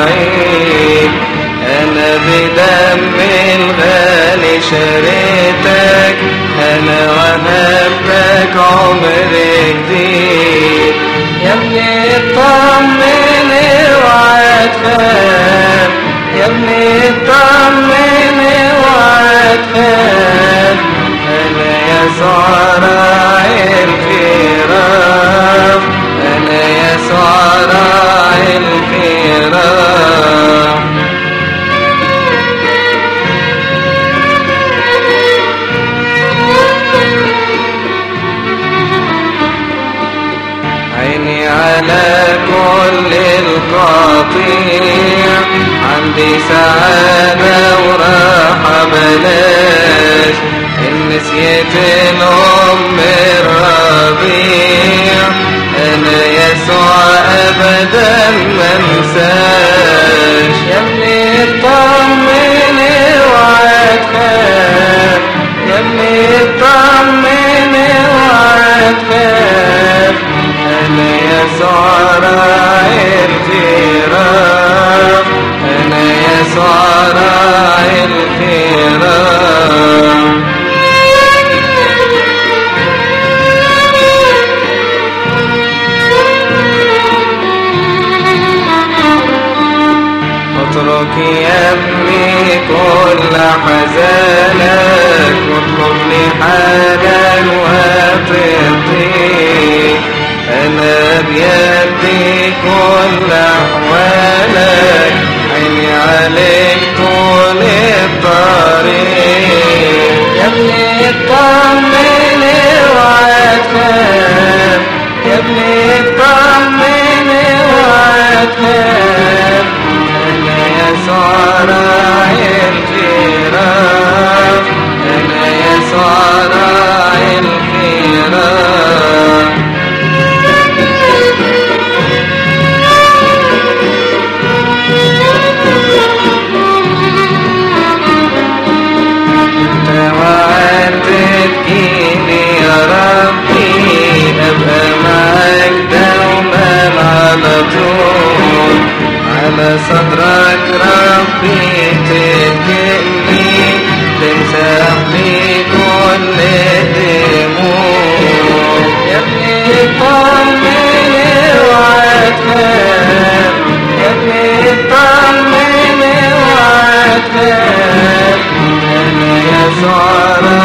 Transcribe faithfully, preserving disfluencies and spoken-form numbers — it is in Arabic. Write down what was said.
راعيك. أنا بدم الغالي شريتك، أنا وهبتك عمر جديد. يا ابني اطمن اوعى تخاف، يا ابني اطمن اوعى تخاف، أنا يسوع راعي الخراف، أنا يسوع راعي الخراف. عيني على كل القطيع، عندي سعادة وراحة بلاش. إن نسيت الأم الرضيع، أنا يسوع أبدا منساش. يا ابني اطمن اوعى تخاف، يا ابني اطمن اوعى تخاف، أنا يسوع راعي الخراف، أنا يسوع راعي الخراف. اترك يا ابني كل حزانك، واطلب لي حالا وترضيك. أنا بيدي كل أحوالك، عيني عليك طول الطريق. يا ابني اطمن اوعى تخاف، يا ابني اطمن اوعى تخاف، أنا يسوع راعي الخراف، أنا يسوع راعي الخراف. تجيني يا ربي، أبقى معاك دوما على طول. على صدرك ربي تجيني، تمسح لي كل دموع. يا ابني اطمن اوعى تخاف، يا ابني اطمن اوعى تخاف، أنا يسوع